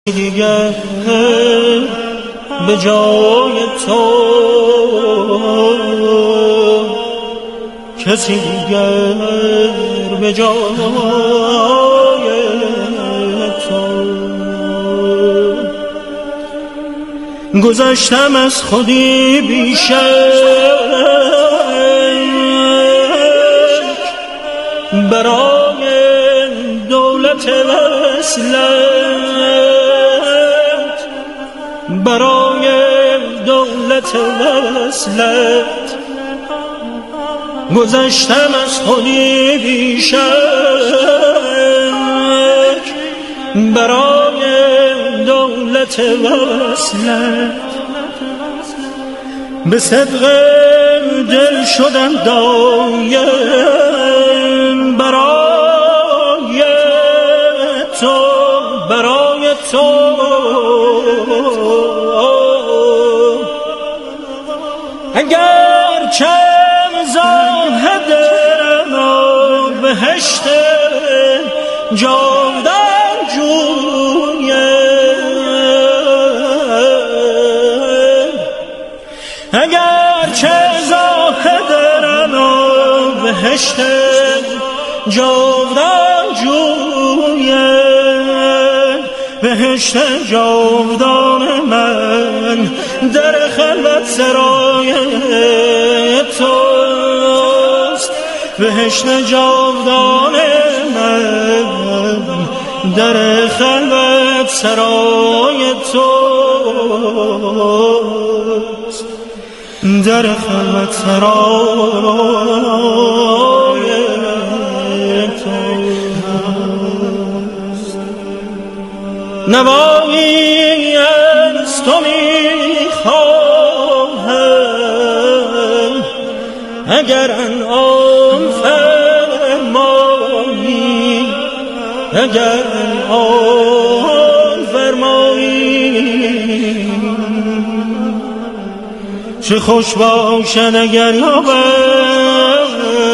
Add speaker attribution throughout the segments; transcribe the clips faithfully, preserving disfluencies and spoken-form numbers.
Speaker 1: دیگر به جای تو کسی دیگر به جای تو گذشتم از خودی بیشک برای دولت وصلت برای دولت وصلت گذشتم از خودی بیشک برای دولت وصلت به صدق دل شدم دایم برای تو برای تو اگر چند زاهد بهشت جاودان جویم اگر چه زاهد بهشت جاودان جویم بهشت جاودان من در خلوت سرای توست بهشت جاودان من در خلوت سرای توست در خلوت سرای توست نوایی از تو میخواهم اگر انعام فرمایی اگر انعام فرمایی چه خوش باشد اگر یابم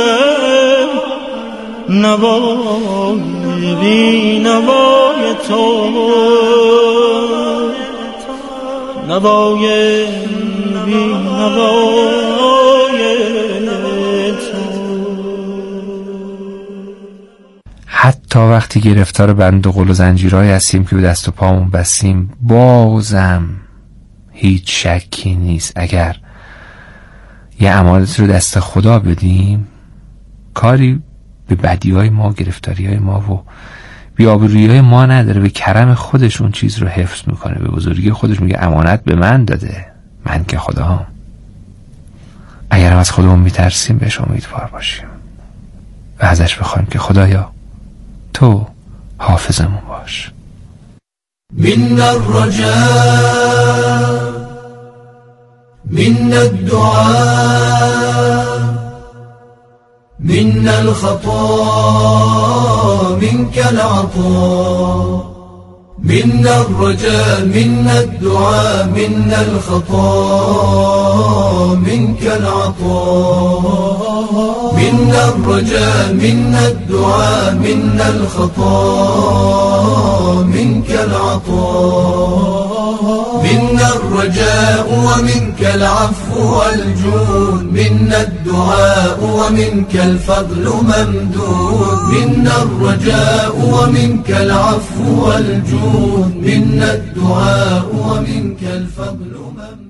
Speaker 1: نوای بی نوای تو نوای بی نوای تو
Speaker 2: حتی وقتی گرفتار بند و قل و زنجیرهای هستیم که به دست و پامون بستیم بازم هیچ شکی نیست اگر یه امانت رو دست خدا بدیم کاری به بدیهای ما و گرفتاریهای ما و بی‌آبرویی‌های ما نداره به کرم خودش اون چیز رو حفظ میکنه به بزرگی خودش میگه امانت به من داده من که خداام اگر هم از خودمون میترسیم بهش امیدوار باشیم و ازش بخوایم که خدایا تو حافظمون باش
Speaker 3: من الرجاء من الدعاء من الخطا منك العطاء من الرجاء من الدعاء من الخطا منك العطاء من الرجاء من الدعاء من الخطا منك العطاء من الرجاء ومنك العفو والجود من الدعاء ومنك الفضل ممدود من الرجاء ومنك العفو والجود من الدعاء ومنك الفضل ممدود.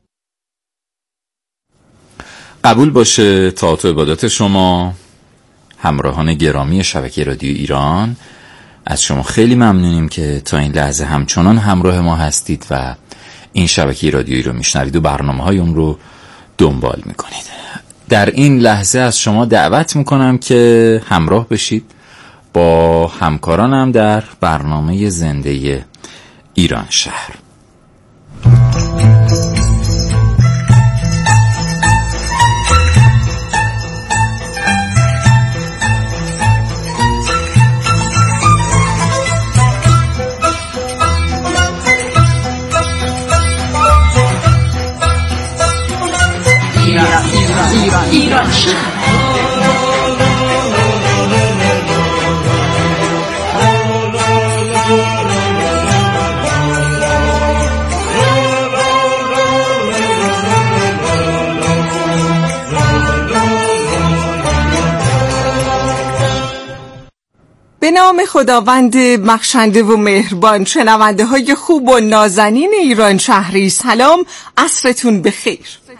Speaker 4: قبول باشه طاعت و عبادت شما همراهان گرامی شبکه رادیو ایران. از شما خیلی ممنونیم که تا این لحظه همچنان همراه ما هستید و این شبکه رادیویی رو میشنوید و برنامه‌های اون رو دنبال میکنید. در این لحظه از شما دعوت میکنم که همراه بشید با همکارانم در برنامه زنده ایران شهر.
Speaker 5: ایران ایران شهر.
Speaker 6: به نام خداوند بخشنده و مهربان. شنونده های خوب و نازنین ایران شهری، سلام، عصرتون بخیر.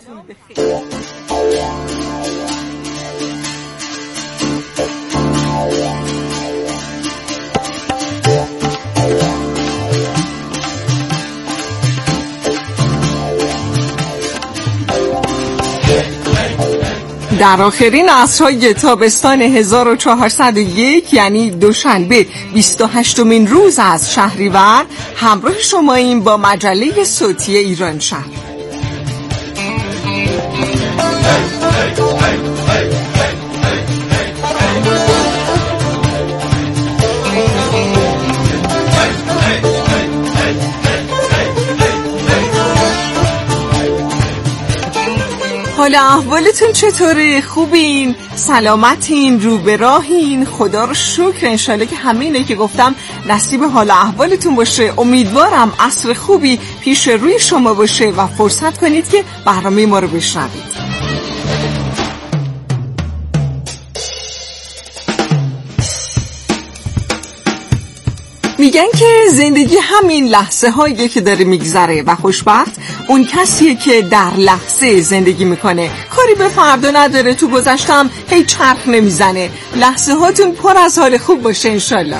Speaker 6: در آخرین عصرهای تابستان هزار و چهارصد و یک یعنی دوشنبه بیست و هشتمین روز از شهریور همراه شماییم با مجله صوتی ایران شهر. حالا احوالتون چطوره؟ خوبین؟ سلامتین؟ رو به راهین؟ خدا رو شکر. انشالله که همه اینه که گفتم نصیب حالا احوالتون باشه. امیدوارم عصر خوبی پیش روی شما باشه و فرصت کنید که برنامه ما رو بشنوید. میگن که زندگی همین لحظه هایی که داره میگذره و خوشبخت اون کسیه که در لحظه زندگی میکنه، کاری به فردا نداره، تو گذشتم هی چرخ نمیزنه. لحظه هاتون پر از حال خوب باشه انشالله.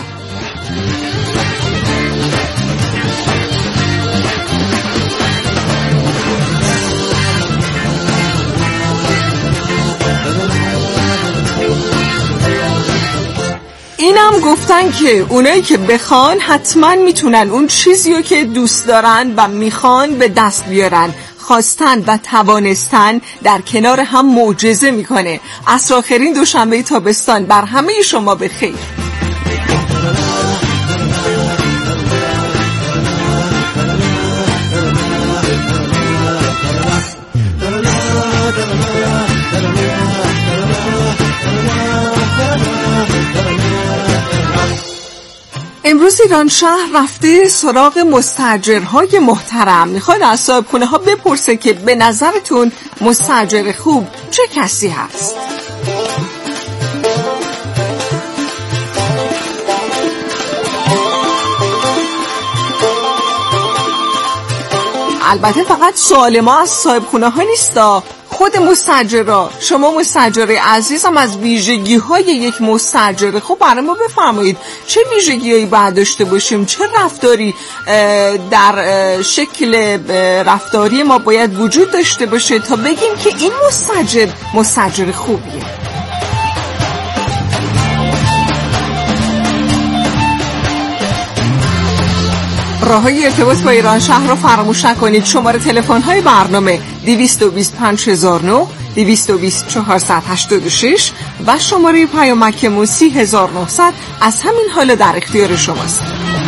Speaker 6: اینم گفتن که اونایی که بخوان حتما میتونن اون چیزیو که دوست دارن و میخوان به دست بیارن. خواستن و توانستن در کنار هم معجزه میکنه. عصر آخرین دوشنبه تابستان بر همه شما بخیر. امروز ایران شهر رفته سراغ مستاجرهای محترم. میخواد از صاحبخونه ها بپرسه که به نظرتون مستاجر خوب چه کسی هست؟ البته فقط سوال ما از صاحبخونه ها نیستا، خود مستاجرها. شما مستاجر عزیزم از ویژگی های یک مستاجر خب برای ما بفرمایید. چه ویژگی هایی باید داشته باشیم؟ چه رفتاری در شکل رفتاری ما باید وجود داشته باشه تا بگیم که این مستاجر مستاجر خوبیه؟ راههای ارتباط با ایران شهر رو فراموش نکنید. شماره تلفن های برنامه دویست و بیست و پنج هزار و نه، دویست و بیست چهارصد و هشتاد و شش و شماره پیامکمون سی هزار و نهصد از همین حالا در اختیار شماست.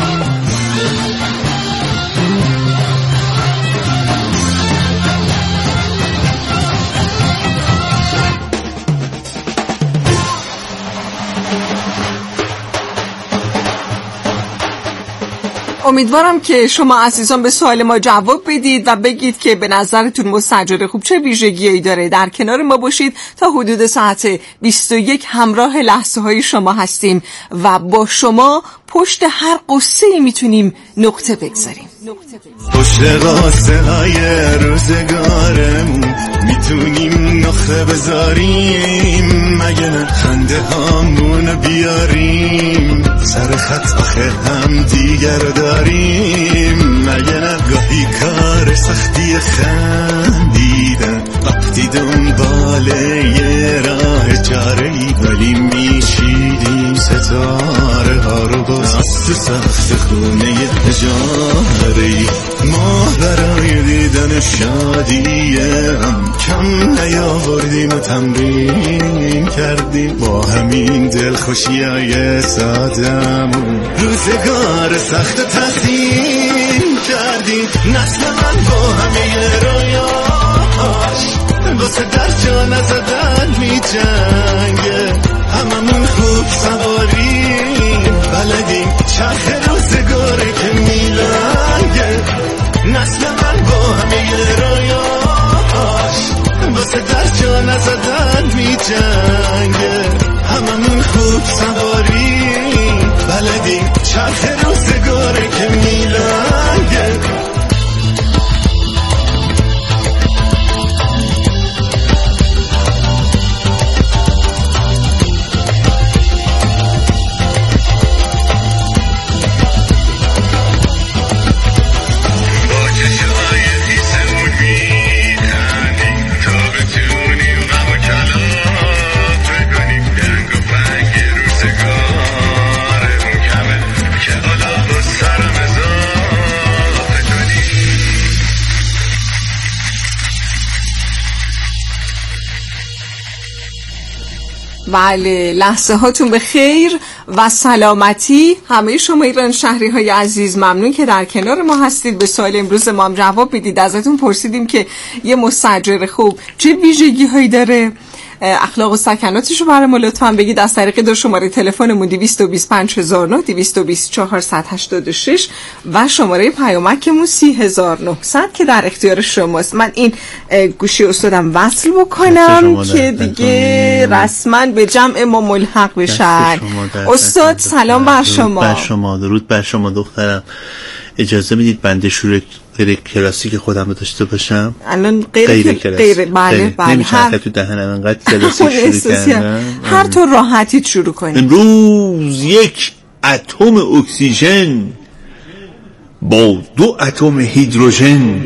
Speaker 6: امیدوارم که شما عزیزان به سوال ما جواب بدید و بگید که به نظرتون مستاجر خوب چه ویژگی‌ای داره. در کنار ما باشید تا حدود ساعت بیست و یک همراه لحظه های شما هستیم و با شما پشت هر قصه‌ای میتونیم نقطه بگذاریم.
Speaker 7: پشت قصه های روزگارمون میتونیم نقطه بذاریم، مگه خنده هامون بیاریم سر خط آخه هم دیگر داریم، مگه نگاهی کار سختی خندیدن وقتی دنبال یه راه چاره‌ای ولی میشیدیم ستاره ها رو باز تو سخت خونه اجاره‌ای. ما برای دیدن شادی هم کم نیاوردیم و تمرین کردیم با همین دلخوشی های سادمون روزگار سخت تحسین کردیم. نسل من با همه رویاش واسه در جا نزدن می جنگه، هممون خوب سواریم بلدیم چرخ روزگاره که میلنگه. نسل من با همه رویاش واسه در جا نزدن می جنگه، هممون خوب سواریم
Speaker 6: بله، لحظه هاتون به خیر و سلامتی. همه شما ایران شهری های عزیز، ممنون که در کنار ما هستید. به سوال امروز ما هم جواب میدید. ازتون پرسیدیم که یه مستاجر خوب چه ویژگی هایی داره، اخلاق و سکناتش رو برای ما لطفاً بگید. از طریق دو شماره تلفنمون دویست و بیست و پنج هزار و نه، دویست و بیست چهارصد و هشتاد و شش و شماره پیامکمون سی هزار و نهصد که در اختیار شماست. من این گوشی استادم وصل بکنم که دیگه رسما به جمع ما ملحق بشن. استاد سلام بر شما.
Speaker 8: بر شما، درود بر شما دخترم. اجازه میدید بنده شروع غیر کلاسیک خودم رو داشته باشم؟
Speaker 6: الان غیر
Speaker 8: غیر
Speaker 6: کلاسیک، غیر بله بله،
Speaker 8: نمیشه تو دهنم انقدر کلاسیک شروع کردم.
Speaker 6: هر طور راحتیت شروع کنید.
Speaker 8: امروز یک اتم اکسیژن با دو اتم هیدروژن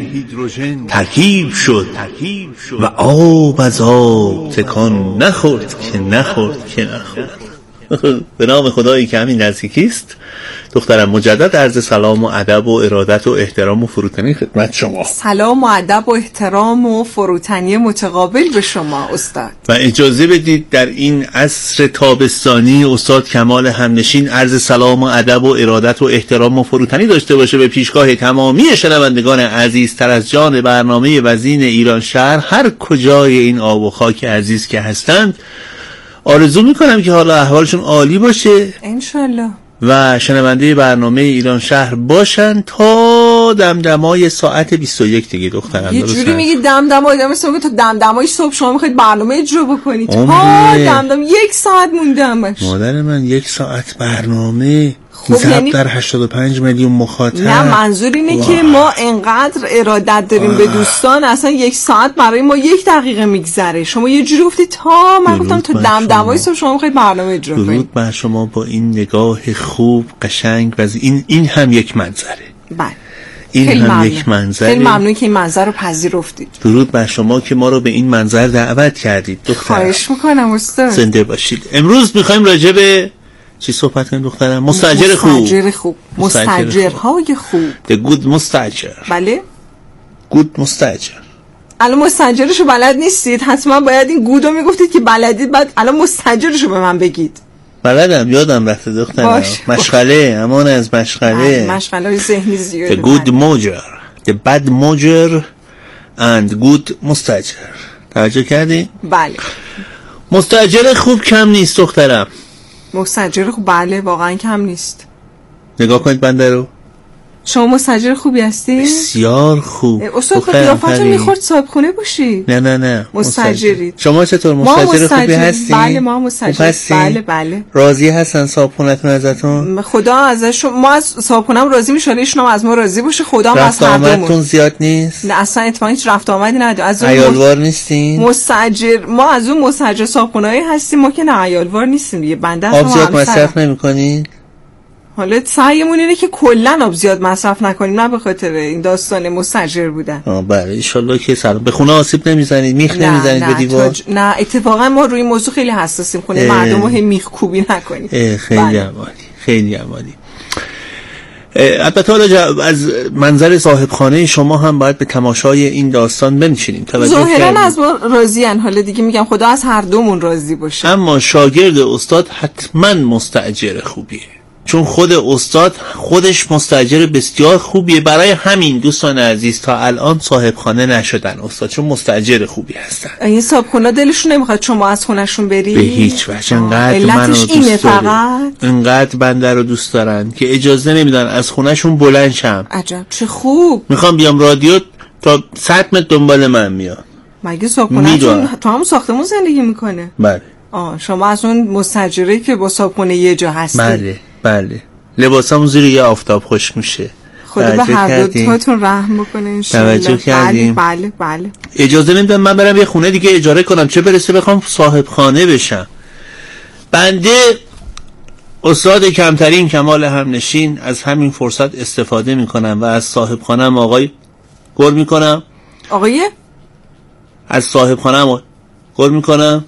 Speaker 8: ترکیب شد و آب از آب تکان نخورد که نخورد که نخورد. به نام خدایی که همین نزدیکیست، دخترم مجدد عرض سلام و ادب و ارادت و احترام و فروتنی خدمت شما.
Speaker 6: سلام و ادب و احترام و فروتنی متقابل به شما استاد.
Speaker 8: و اجازه بدید در این عصر تابستانی استاد کمال همنشین عرض سلام و ادب و ارادت و احترام و فروتنی داشته باشه به پیشگاه تمامی شنوندگان عزیزتر از جان برنامه وزین ایران شهر، هر کجای این آب و خاک عزیز که هستند. آرزو میکنم که حالا احوالشون عالی باشه
Speaker 6: انشالله
Speaker 8: و شنونده برنامه ایران شهر باشن تا دمدمای ساعت بیست و یک دیگه دخترم.
Speaker 6: یه جوری میگی دمدمای دم مثلا تا دمدمای صبح شما میخواید برنامه اجرا بکنید تا دمدم یک ساعت مونده همش.
Speaker 8: مادر من یک ساعت برنامه
Speaker 6: خب یعنی
Speaker 8: در هشتاد و پنج میلیون مخاطب.
Speaker 6: نه منظور اینه واه. که ما انقدر ارادت داریم واه. به دوستان، اصلا یک ساعت برای ما یک دقیقه میگذره. شما یه جوری گفتی تا من گفتم تا دمدمای صبح شما میخواید برنامه اجرا کنید.
Speaker 8: درود بر شما با این نگاه خوب قشنگ و این این هم یک منظره.
Speaker 6: بله
Speaker 8: این
Speaker 6: خیلی
Speaker 8: هم
Speaker 6: ممنون.
Speaker 8: یک منظره.
Speaker 6: خیلی ممنون که این منظر رو پذیرفتید.
Speaker 8: درود بر شما که ما رو به این منظر دعوت کردید دخترم.
Speaker 6: خواهش میکنم استاد.
Speaker 8: زنده باشید. امروز میخوایم راجع به چی صحبت کنیم دخترم؟ مستاجر خوب.
Speaker 6: مستاجر خوب. مستاجرهای خوب.
Speaker 8: The good مستاجر.
Speaker 6: بله.
Speaker 8: good مستاجر.
Speaker 6: الان مستاجرشو بلد نیستید، حتما باید این گودو میگفتید که بلدید، بعد الان مستاجرشو به من بگید.
Speaker 8: بلدم، یادم رفته دخترم. مشغله، امان از مشغله.
Speaker 6: مشغله ذهنی زیاده.
Speaker 8: The good mojer, the bad mojer and good مستاجر. توجه کردی؟
Speaker 6: بله.
Speaker 8: مستاجر خوب کم نیست دخترم.
Speaker 6: مستاجر خوب بله واقعا کم نیست.
Speaker 8: نگاه کنید بنده رو.
Speaker 6: شما مستاجر خوبی هستی؟
Speaker 8: بسیار خوب.
Speaker 6: استاد خود قیافتون میخورد صاحب خونه باشید.
Speaker 8: نه نه نه
Speaker 6: مستاجرید.
Speaker 8: شما چطور مستاجر خوبی هستین؟
Speaker 6: بله ما مستاجر. بله بله.
Speaker 8: راضی هستن صاحب خونه‌تون ازتون؟
Speaker 6: خدا ازشون، ما از صاحب خونه‌ام راضی میشیم، ایشون هم از ما راضی باشه. خدا هم از هر دومون.
Speaker 8: رفت آمدتون زیاد نیست؟
Speaker 6: نه اصلا اتفاقا هیچ رفت آمدی نداره. از اون
Speaker 8: عیالوار نیستین؟
Speaker 6: مستاجر ما از اون مستاجر صاحب خونه‌ای هستیم، ما که نه عیالوار نیستیم دیگه. بنده
Speaker 8: آب زیاد مصرف نمی‌کنین؟
Speaker 6: حالا سعیمون اینه که کلا آب زیاد مصرف نکنیم، نه به خاطر این داستان مستاجر بودن.
Speaker 8: آه بله ان شاء الله که سلام. به خونه آسیب نمیزنید، میخ نمیزنید به دیوار؟
Speaker 6: ج... نه اتفاقا ما روی این موضوع خیلی حساسیم، خونه مردم رو هم میخ کوبی نکنیم.
Speaker 8: خیلی عالی، خیلی عالی. البته حالا از منظر صاحب خانه شما هم باید به تماشای این داستان بنشینیم.
Speaker 6: ظاهرا از ما راضیان، حالا دیگه میگم خدا از هر دومون راضی باشه.
Speaker 8: اما شاگرد استاد حتما مستاجر خوبیه، چون خود استاد خودش مستاجر بسیار خوبیه. برای همین دوستان عزیز تا الان صاحب خانه نشدن استاد، چون مستاجر خوبی هستن.
Speaker 6: این صاحب خونه دلشون نمیخواد شما از خونهشون بری؟
Speaker 8: به هیچ وجه. انقدر منو دوست دارن، انقدر بنده رو دوست دارن که اجازه نمیدن از خونهشون بلند شم.
Speaker 6: عجب چه خوب.
Speaker 8: میخوام بیام رادیو تا صد متر دنبال من میاد.
Speaker 6: مگه صاحب خونه‌تون تو هم ساختمون زندگی میکنه؟
Speaker 8: بله.
Speaker 6: آه شما از اون مستاجری که با صاحب خونه یه جا هستی؟
Speaker 8: بله بله. لباسامون زیر یه آفتاب خشک میشه.
Speaker 6: خدا به هر دو تاتون رحم بکنه انشالله.
Speaker 8: توجه کردیم؟
Speaker 6: بله بله.
Speaker 8: اجازه نمیدن من برم یه خونه دیگه اجاره کنم، چه برسه بخوام صاحب خانه بشم. بنده استاد کمترین کمال همنشین از همین فرصت استفاده میکنم و از صاحب خانم آقای گل میکنم.
Speaker 6: آقای؟
Speaker 8: از صاحب خانم گل میکنم.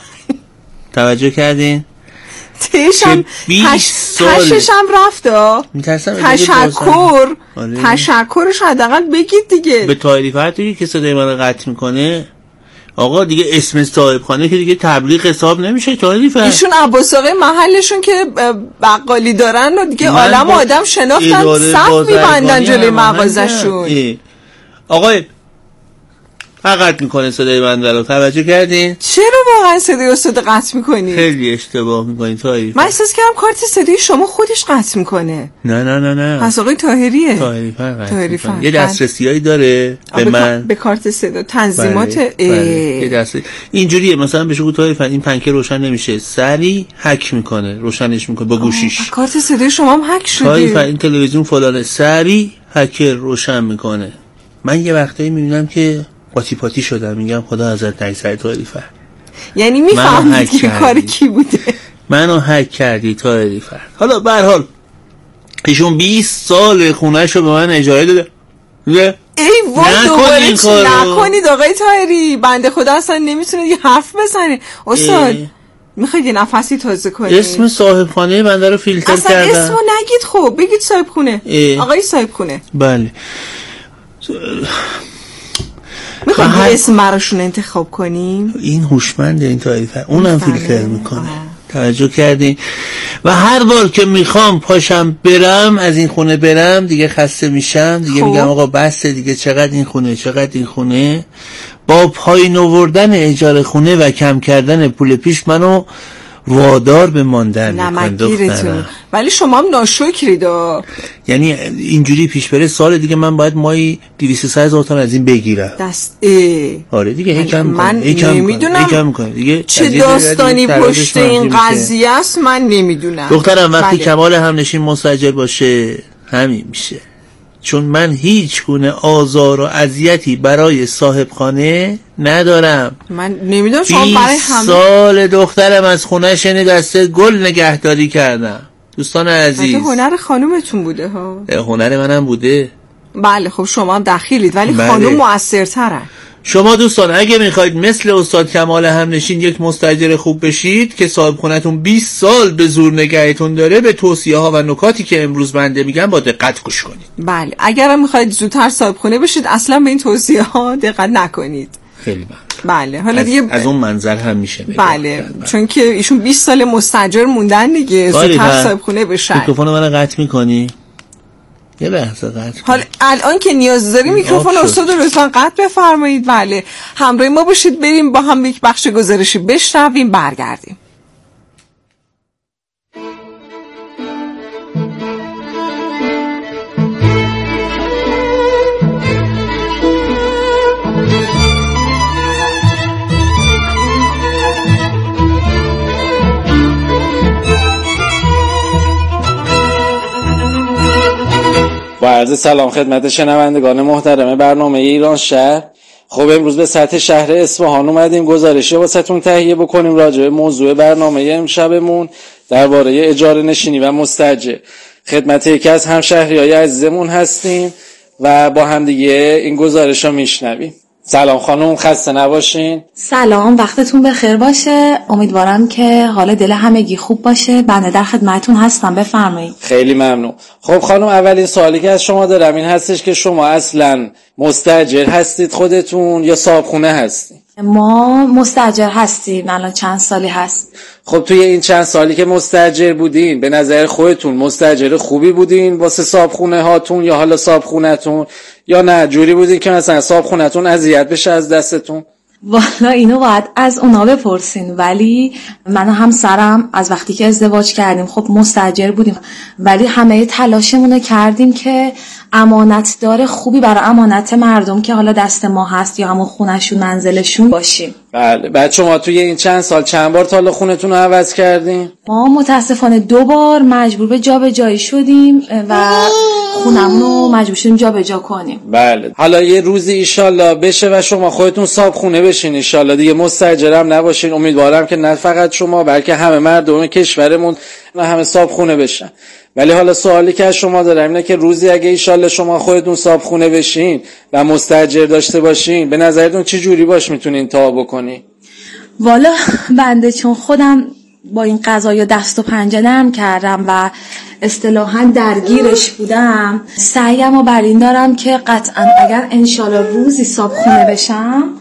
Speaker 8: توجه کردین؟
Speaker 6: تشم تششم رفت ها. تشکر تشکرش حداقل بگید دیگه.
Speaker 8: به تعریف هر توی که صدای من قطع میکنه آقا دیگه اسم صاحب خانه که دیگه تبلیغ حساب نمیشه طایفه.
Speaker 6: ایشون عباس آقای محلشون که بقالی دارن و دیگه عالم آدم شناختن، صف میبندن جلوی مغازه‌شون.
Speaker 8: آقای فقط میکنه صدای بنده رو، توجه کردین؟
Speaker 6: چرا واقعا صدای استاد قطع میکنی؟
Speaker 8: خیلی اشتباه میکنین طاهری.
Speaker 6: من احساس کردم کارت صدای شما خودش قطع میکنه.
Speaker 8: نه نه نه نه
Speaker 6: پس آقای طاهریه.
Speaker 8: طاهری فقط یه دسترسیایی داره به من،
Speaker 6: به کارت صدا تنظیمات.
Speaker 8: بله. بله. یه دسترسی اینجوریه، مثلا بهش بگو طاهری این پنکه روشن نمیشه، سری هک میکنه روشنش میکنه با گوشیش.
Speaker 6: کارت صدای شما هم هک شده.
Speaker 8: طاهری این تلویزیون فلانه، سری هکر روشن میکنه. من یه وقتایی میبینم که پاتی پاتی شدم، میگم خدا ازت نگذره طاهری فرد.
Speaker 6: یعنی میفهمید که کار کی بوده.
Speaker 8: منو هک کردی طاهری فرد. حالا به هر حال ایشون بیست سال خونه‌شو به من اجاره داده. ای
Speaker 6: وای دوباره چی نکنید آقای طاهری، بنده خدا اصلا نمیتونه یه حرف بزنه. استاد میخواید یه نفسی تازه کنید؟
Speaker 8: اسم صاحب خانه بنده رو فیلتر
Speaker 6: اصلا
Speaker 8: کردم.
Speaker 6: اصلا اسمو نگید، خب بگید صاحب خونه. آقای صاحب خونه.
Speaker 8: بله.
Speaker 6: میخواید هر... اسم براشون انتخاب کنیم؟
Speaker 8: این هوشمنده این طایفه، اونم فیلتر میکنه. توجه کردین؟ و هر بار که میخوام پاشم برم از این خونه برم دیگه خسته میشم دیگه، میگم آقا بسه دیگه، چقدر این خونه چقدر این خونه. با پایین آوردن اجاره خونه و کم کردن پول پیش منو وادار به ماندن میکنه دخترم.
Speaker 6: ولی شما هم ناشکرید.
Speaker 8: یعنی اینجوری پیش بره سال دیگه من باید مایی دویست سه هزار تومان از این بگیرم.
Speaker 6: دست ای.
Speaker 8: آره دیگه یکم
Speaker 6: من نمیدونم
Speaker 8: دیگه
Speaker 6: چه داستانی پشت این قضیه است، من نمیدونم.
Speaker 8: دخترم وقتی بله. کمال همنشین مستاجر باشه همین میشه، چون من هیچ گونه آزار و اذیتی برای صاحب خانه ندارم.
Speaker 6: من نمیدونم شما برای همه
Speaker 8: سال دخترم از خونه‌ش یعنی دسته گل نگهداری کردم. دوستان عزیز
Speaker 6: هنر خانومتون بوده ها؟
Speaker 8: هنر منم بوده.
Speaker 6: بله خب شما هم دخیلید ولی
Speaker 8: بله.
Speaker 6: خانوم مؤثرترن.
Speaker 8: شما دوستان اگه میخواید مثل استاد کمال همنشین یک مستاجر خوب بشید که صاحب خونتون بیست سال به زور نگهتون داره، به توصیه ها و نکاتی که امروز بنده میگم با دقت گوش کنید.
Speaker 6: بله اگرم میخواید زودتر صاحب خونه بشید اصلا به این توصیه ها دقت نکنید.
Speaker 8: خیلی
Speaker 6: بله حالا
Speaker 8: از,
Speaker 6: دیگه
Speaker 8: از اون منظر هم میشه
Speaker 6: بله, بله. چون که ایشون بیست سال مستاجر موندن دیگه، زودتر صاحب خونه بشن.
Speaker 8: میکروفون منو قطع میکنی؟ یه لحظه قطع.
Speaker 6: حالا الان که نیاز داری میکروفون استاد رو لطفاً قطع بفرمایید. بله همراه ما باشید، بریم با هم یک بخش گزارشی بشنویم برگردیم.
Speaker 9: با عرض سلام خدمت شنوندگان محترم برنامه ایران شهر. خب امروز به سطح شهر اصفهان اومدیم گزارشی واسهتون تهیه بکنیم راجع به موضوع برنامه امشبمون درباره اجاره نشینی و مستاجر. خدمت یکی از همشهریای عزیزمون هستیم و با هم دیگه این گزارش رو میشنویم. سلام خانم، خسته نباشین.
Speaker 10: سلام، وقتتون بخیر باشه. امیدوارم که حال دل همگی خوب باشه. بنده در خدمتتون هستم، بفرمایید.
Speaker 9: خیلی ممنون. خب خانم، اولین سوالی که از شما دارم این هستش که شما اصلا مستاجر هستید خودتون یا صاحب خونه هستید؟
Speaker 10: ما مستاجر هستیم، الان چند سالی هست.
Speaker 9: خب توی این چند سالی که مستاجر بودین به نظر خودتون مستاجر خوبی بودین واسه صاحب خونه هاتون یا حالا صاحب خونتون، یا نه جوری بودین که مثلا صاحب خونتون اذیت بشه از دستتون؟
Speaker 10: والا اینو باید از اونا بپرسین، ولی من و همسرم از وقتی که ازدواج کردیم خب مستاجر بودیم، ولی همه تلاشمون رو کردیم که امانتدار خوبی برای امانت مردم که حالا دست ما هست یا همون خونشون منزلشون باشیم.
Speaker 9: بله. بعد شما توی این چند سال چند بار تا خونتون رو عوض کردین؟
Speaker 10: ما متاسفانه دو بار مجبور به جابجایی شدیم و خونمون رو مجبور شدیم جابجا کنیم.
Speaker 9: بله. حالا یه روزی ایشالله بشه و شما خودتون صاحب خونه بشین، ایشالله دیگه مستاجر هم نباشین. امیدوارم که نه فقط شما بلکه همه مردم کشورمون و همه صاحب خونه بشن. ولی حالا سوالی که از شما دارم اینه که روزی اگه ایشالله شما خودتون صاحب خونه بشین و مستاجر داشته باشین، به نظرتون چه جوری باش میتونین تا بکنی؟
Speaker 10: والا بنده چون خودم با این قضايا دست و پنجه نرم کردم و اصطلاحاً درگیرش بودم، سعیمو بر این دارم که قطعاً اگر انشالله روزی صاحب خونه بشم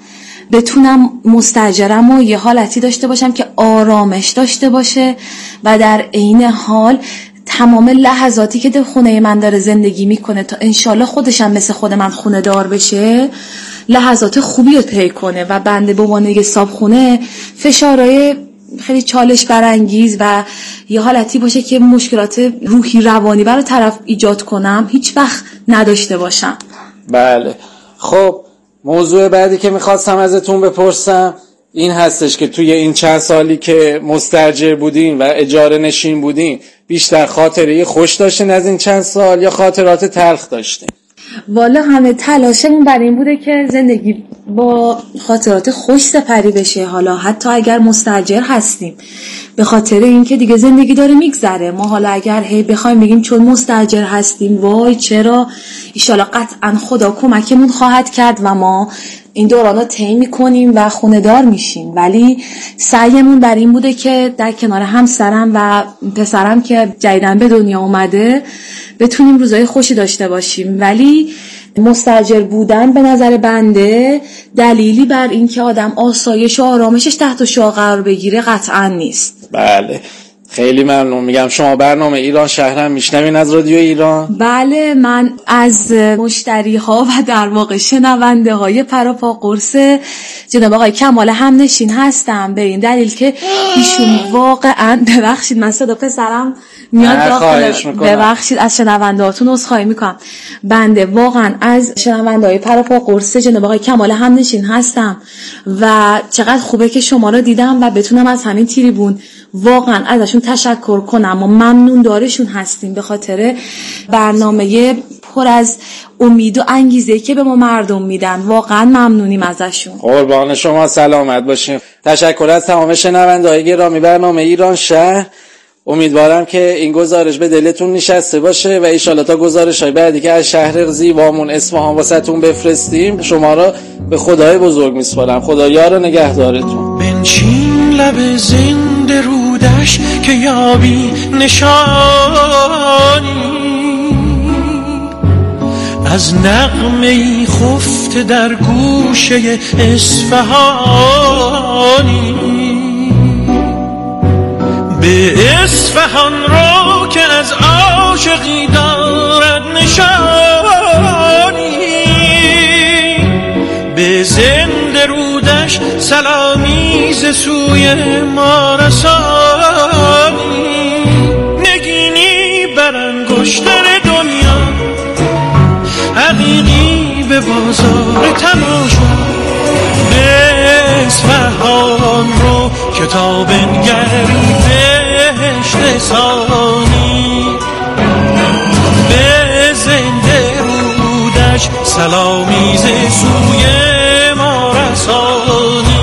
Speaker 10: بتونم مستاجرم و یه حالتی داشته باشم که آرامش داشته باشه و در عین حال تمام لحظاتی که در خونه من داره زندگی میکنه تا انشالله خودشم مثل خود من خونه دار بشه لحظات خوبی رو طی کنه و بنده به عنوان یک صاحبخونه فشارهای خیلی چالش برانگیز و یه حالتی باشه که مشکلات روحی روانی برای طرف ایجاد کنم هیچ وقت نداشته باشم.
Speaker 9: بله. خب موضوع بعدی که میخواستم ازتون بپرسم این هستش که توی این چند سالی که مستاجر بودین و اجاره نشین بودین بیشتر خاطره خوش داشتین از این چند سال یا خاطرات تلخ داشتین؟
Speaker 10: والا همه تلاشمون بر این بوده که زندگی با خاطرات خوش سپری بشه، حالا حتی اگر مستاجر هستیم، به خاطر اینکه دیگه زندگی داره میگذره. ما حالا اگر هی بخوایم بگیم چون مستاجر هستیم وای چرا، ایشالا قطعا خدا کمکمون خواهد کرد و ما این دوران رو طی میکنیم و خونه دار میشیم، ولی سعیمون بر این بوده که در کنار همسرم و پسرم که جدیداً به دنیا اومده بتونیم روزای خوشی داشته باشیم. ولی مستاجر بودن به نظر بنده دلیلی بر این که آدم آسایش و آرامشش تحت شعاع قرار بگیره قطعا نیست.
Speaker 9: بله خیلی ممنون. میگم شما برنامه ایران شهرم میشنوین از رادیو ایران؟
Speaker 10: بله، من از مشتری ها و در واقع شنونده های پراپا قرص جناب آقای کمال همنشین هستم، به این دلیل که ایشون واقعا ببخشید من صدا پسرم میاد داخل، ببخشید از شنونده هاتون عذرخواهی میکنم، بنده واقعا از شنونده های پراپا قرص جناب آقای کمال همنشین هستم و چقدر خوبه که شما رو دیدم و بتونم از همین تریبون واقعا ازشون تشکر کنم و ممنون دارشون هستیم به خاطر برنامه پر از امید و انگیزه که به ما مردم میدن. واقعا ممنونیم ازشون.
Speaker 9: قربان شما، سلامت باشین. تشکر از تمام شنونده‌های گرامی برنامه ایران شهر. امیدوارم که این گزارش به دلتون نشسته باشه و ان شاءالله تا گزارش‌های بعدی که از شهر زیبامون اصفهان واسهتون بفرستیم شما را به خدای بزرگ میسپارم. خدا یار و نگهدارتون.
Speaker 1: بنشین لب زنده رودش که یابی نشانی از نغمه‌ای خفته در گوشه اصفهانی، به اصفهان رو که از عاشقی دارد نشانی، به زنده رودش سلامی ز سوی ما رسانی، نگینی بر انگشتر دنیا حقیقی به بازار تماشا، به اصفهان رو کتاب نگری بهشت ثانی، به زنده رودش سلامی ز سوی ما رسانی.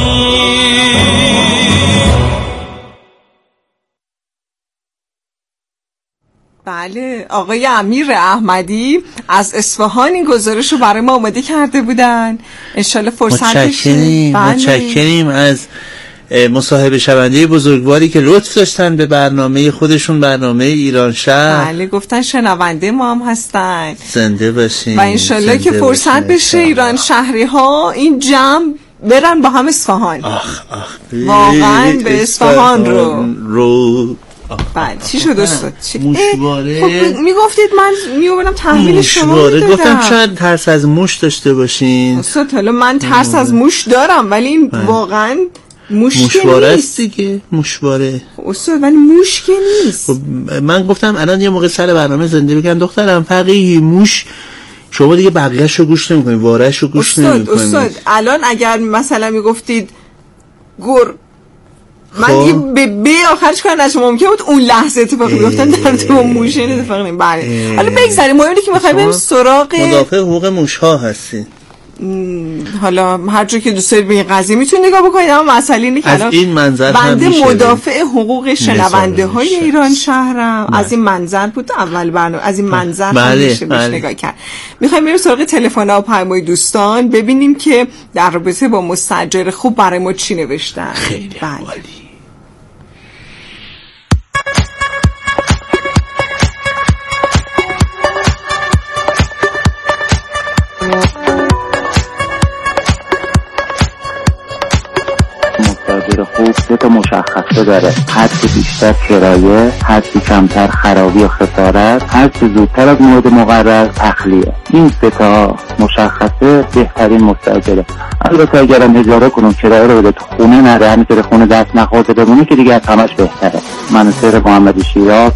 Speaker 6: بله، آقای امیر احمدی از اصفهان این گزارش رو برای ما آماده کرده بودن. انشالله فرصت
Speaker 8: متشکریم
Speaker 6: بله.
Speaker 8: متشکریم از مصاحبه شونده بزرگواری که لطف داشتن به برنامه خودشون، برنامه ایران شهر.
Speaker 6: بله، گفتن شنونده ما هم هستن.
Speaker 8: زنده باشین
Speaker 6: و انشالله که فرصت بشه ایران شهری ها این جمع برن با هم اصفهان.
Speaker 8: آخ آخ
Speaker 6: واقعا به اصفهان رو
Speaker 8: رو
Speaker 6: بله. چی شد استاد؟
Speaker 8: موشواره.
Speaker 6: خب میگفتید من میومدم تحویل شما میدادم.
Speaker 8: گفتم شاید ترس از موش داشته باشین
Speaker 6: استاد. حالا من ترس از موش دارم ولی این واقعا موش
Speaker 8: موشواره
Speaker 6: نیست.
Speaker 8: است دیگه، موشواره
Speaker 6: استاد، ولی موش که نیست.
Speaker 8: خب من گفتم الان یه موقع سر برنامه زنده بگم دخترم فقیهی موش شما دیگه بقیه‌شو گوش نمی‌کنید، واره‌شو گوش نمی‌کنید.
Speaker 6: استاد استاد الان اگر مثلا میگفتید گر من دیگه به به آخرش کار نشم ممکنه بود اون لحظه اتفاق بیفتن در تو موشه اتفاق نمی. بله حالا بگذاریم مهمه که می‌خوایم بریم سراغ
Speaker 8: مدافع حقوق موش‌ها هستین.
Speaker 6: حالا هر جور که دوست دارید به این قضیه میتونید نگاه بکنید، اما مسئله اینه که
Speaker 8: از این منظر
Speaker 6: بنده مدافع حقوق شنونده های ایران شهرم. از این منظر بود اول برنامه از این منظر
Speaker 8: بله.
Speaker 6: میشه بهش نگاه کرد. میخوایم بریم سراغ تلفن‌ها و پیام‌های دوستان ببینیم که در رابطه با مستاجر خوب برای ما چی نوشتن.
Speaker 8: خیلی
Speaker 6: بله.
Speaker 8: عالی.
Speaker 11: سه تا مشخصه داره: هرچی بیشتر کرایه، هرچی کمتر خرابی و خسارت، هرچی زودتر از موعد مقرر تخلیه. این سه تا مشخصه بهترین مستاجره. البته اگرم اجاره کنم کرایه رو بده تو خونه نره، همینطور خونه دست نخورده بمونه که دیگه از همش بهتره. منصور محمدی شیراز.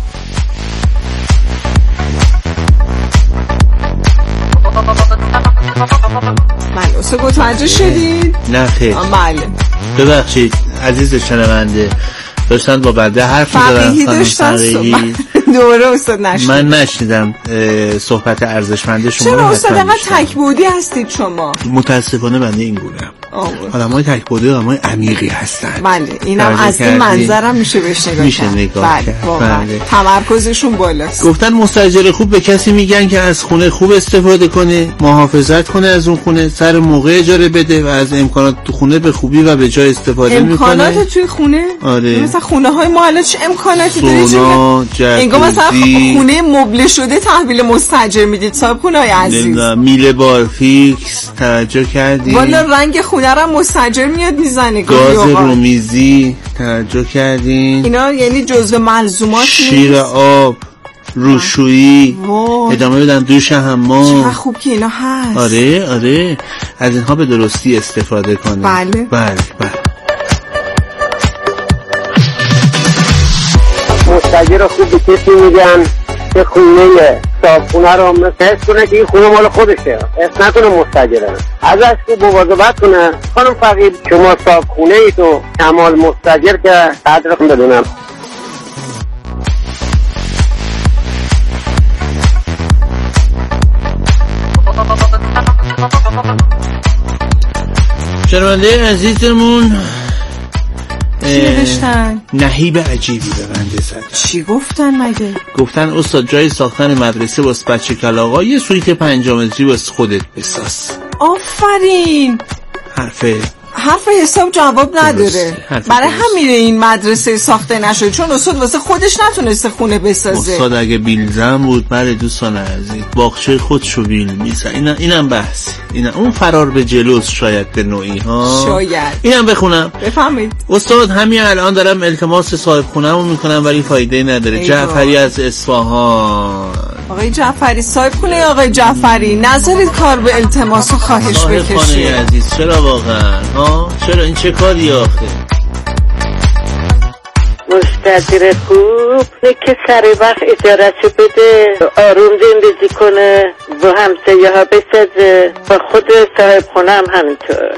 Speaker 6: بله استاد متوجه شدید؟
Speaker 8: نه خیر.
Speaker 6: بله
Speaker 8: ببخشید عزیز شنونده، داشتن با بنده حرف می‌زدن.
Speaker 6: فقیهی داشتن دوره استاد نشد.
Speaker 8: من نشنیدم صحبت ارزشمند شما.
Speaker 6: چرا استاد انقدر تکبودی هستید شما؟
Speaker 8: متاسفانه بنده این گونه‌ام. آدمای تکبودی آدمای عمیقی هستن.
Speaker 6: بله اینم از این منظرم میشه بهش نگاه
Speaker 8: میشه نگاه
Speaker 6: بله. بله. تمرکزشون بالاست.
Speaker 8: گفتن مستاجر خوب به کسی میگن که از خونه خوب استفاده کنه، محافظت کنه از اون خونه، سر موقع اجاره بده و از امکانات تو خونه به خوبی و به جای استفاده میکنه.
Speaker 6: امکانات توی خونه؟
Speaker 8: آره.
Speaker 6: مثلا خونه های ما الان چه امکاناتی داره؟
Speaker 8: سونا،
Speaker 6: انگار مثلا خونه مبله شده تحویل مستاجر میدید. صاحب خونه های عزیز
Speaker 8: میله بار فیکس توجه کردی؟
Speaker 6: والا رنگ خونه رو مستاجر میاد میزنه.
Speaker 8: گاز رومیزی توجه کردین؟
Speaker 6: اینا یعنی جزء ملزومات نیست.
Speaker 8: شیر آب، روشویی، ادامه بدن دوش حمام.
Speaker 6: چقدر خوب که اینا هست.
Speaker 8: آره آره از اینها به درستی استفاده کنه.
Speaker 6: بله
Speaker 8: بله بله.
Speaker 12: مستاجر خوب به کسی میگن که خونه صاحبخونه رو مثل حس کنه که این خونه مال خودشه، حس نکنه مستاجره، ازش خوب مواظبت کنه. خانم فقید شما صاحبخونه ای تو کمال مستاجر که قدرتون بدونم.
Speaker 8: شنونده عزیزمون
Speaker 6: چی نوشتن؟
Speaker 8: نهیب عجیبی به بنده زد.
Speaker 6: چی گفتن مگه؟
Speaker 8: گفتن استاد جای ساختن مدرسه واسه بچه کلاغا یه سویت پنج متری واسه خودت بساز.
Speaker 6: آفرین.
Speaker 8: حرفه
Speaker 6: حرف حساب جواب نداره. برای همینه این مدرسه ساخته نشد، چون استاد واسه خودش نتونسته خونه بسازه.
Speaker 8: استاد اگه بیلزن بود بله دوستان عزیز باغچه خودشو بیل میسن. اینا اینم بحث. اینا اون فرار به جلوس شاید به نوعی ها.
Speaker 6: شاید.
Speaker 8: اینم بخونم.
Speaker 6: بفهمید.
Speaker 8: استاد همین الان دارم التماس صاحب خونه‌مو میکنم ولی فایده نداره. جعفری از اصفهان.
Speaker 6: آقای جعفری صاحب خونه آقای جعفری نذارید کار به التماس و خواهش بکشید.
Speaker 8: خانه عزیز چرا واقعا؟ ها چرا این چه کاری آخه؟
Speaker 13: مستاجر خوب که سر وقت اجارهشو بده، آروم زندگی کنه، با همسایه ها بسازه، با خود صاحب خونه هم همینطور.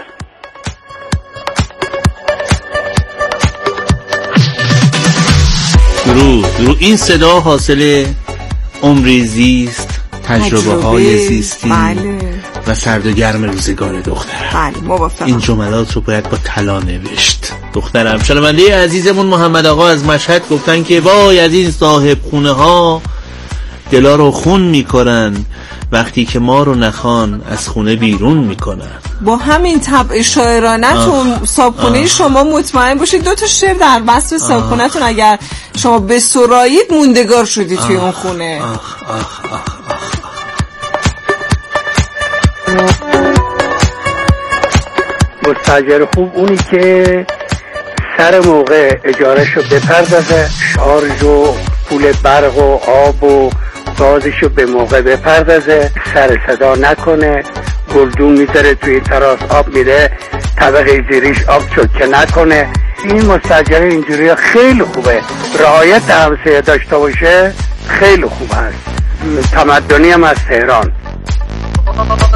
Speaker 8: درود درود. این صدا حاصل عمری زیست، تجربه های زیستی
Speaker 6: بله.
Speaker 8: و سرد و گرم روزگار دخترم.
Speaker 6: بله موافقم.
Speaker 8: این جملات رو باید با طلا نوشت دخترم. شنونده عزیزمون محمد آقا از مشهد گفتن که وای از این صاحب خونه ها دلا رو خون میکنن وقتی که ما رو نخوان از خونه بیرون میکنن.
Speaker 6: با همین طبع شاعرانتون صاحبخونه شما مطمئن باشید دو تا شعر در وصف صاحبخونه‌تون اگر شما به سرایید موندگار شدید توی اون خونه.
Speaker 8: آخ آخ آخ آخ.
Speaker 12: مستاجر خوب اونی که سر موقع اجارهشو بپردازه، شارژ و پول برق و آب و گازشو به موقع بپردازه، سر صدا نکنه، گلدون میذاره توی تراس آب میره طبقه زیریش آب چکه نکنه. این مستاجر اینجوری خیلی خوبه، رعایت همسایه داشته باشه خیلی خوب هست. تمدنی هم از تهران.